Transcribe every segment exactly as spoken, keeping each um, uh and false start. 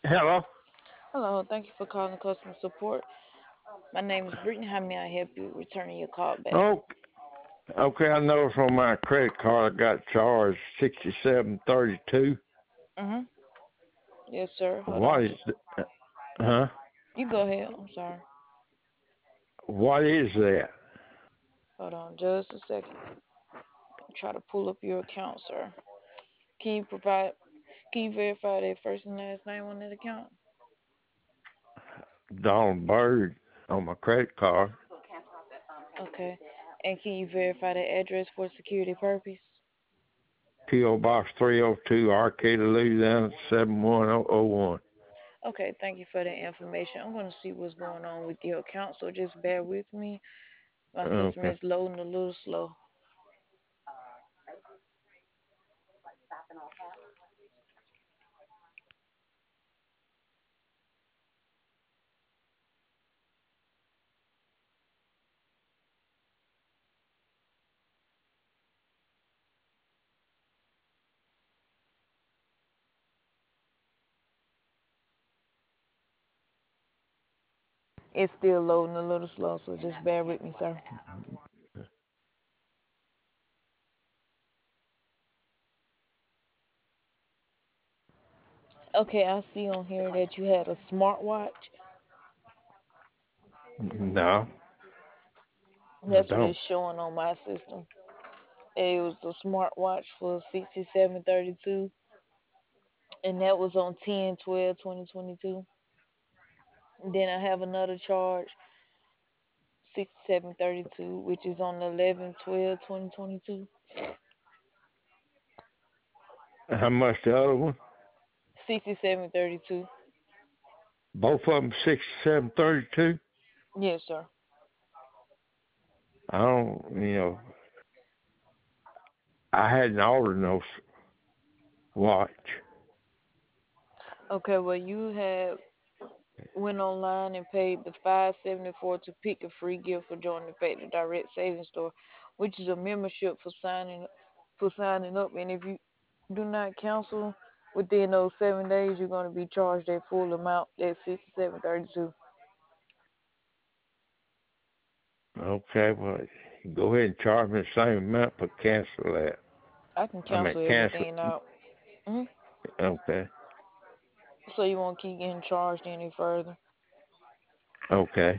Hello. Hello, thank you for calling customer support. My name is Brittany. How may I help you returning your call back? Oh, okay. I know from my credit card I got charged sixty-seven thirty-two. Mm-hmm. Yes, sir. Hold What on. is? th- Huh? You go ahead. I'm sorry. What is that? Hold on just a second. Try to pull up your account, sir. Can you provide, can you verify that first and last name on that account? Donald Bird on my credit card. Okay. And can you verify the address for security purpose? P O Box three oh two, Arcata, Louisiana seven one zero zero one. Okay, thank you for the information. I'm going to see what's going on with your account, so just bear with me. My system Okay. is loading a little slow. It's still loading a little slow, so just bear with me, sir. Okay, I see on here that you had a smartwatch. No, I That's what don't. it's showing on my system. It was a smartwatch for sixty-seven thirty-two, and that was on ten twelve twenty twenty-two. Then I have another charge, sixty-seven thirty-two, which is on eleven twelve twenty twenty-two. How much the other one? sixty-seven thirty-two. Both of them sixty-seven thirty-two. Yes, sir. I don't. You know, I hadn't ordered no s- watch. Okay, well you have went online and paid the five seventy-four to pick a free gift for joining the Factory Direct Savings Store, which is a membership for signing for signing up. And if you do not cancel within those seven days, you're going to be charged that full amount, that sixty-seven thirty-two. Okay, well, go ahead and charge me the same amount, but cancel that. I can I mean, cancel cancel. everything out. Hmm. Okay. So you won't keep getting charged any further. Okay.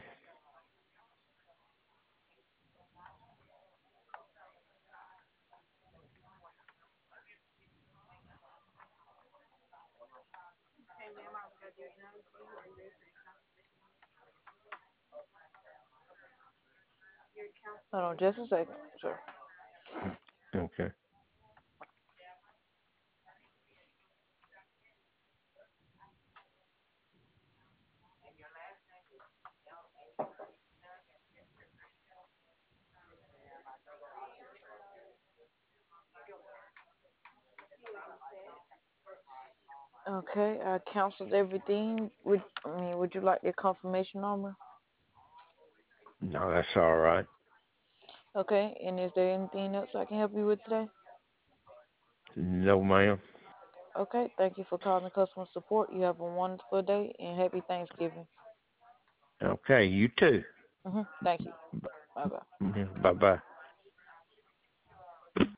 Hold on just a second, sir. Okay. Okay, I canceled everything. Would I mean, would you like the confirmation number? No, that's all right. Okay, and is there anything else I can help you with today? No, ma'am. Okay, thank you for calling customer support. You have a wonderful day and happy Thanksgiving. Okay, you too. Hmm. Thank you. Bye bye. Bye bye.